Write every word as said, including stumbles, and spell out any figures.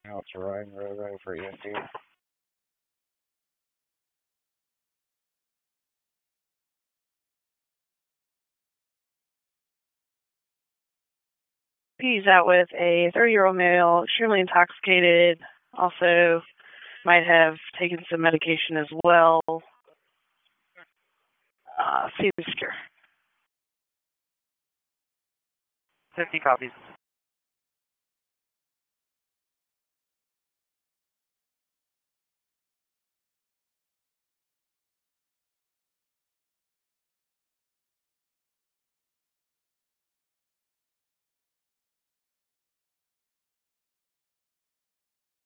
Out to Ryan Road for E M T. He's out with a thirty-year-old male, extremely intoxicated, also might have taken some medication as well. Uh, see the secure. fifty copies.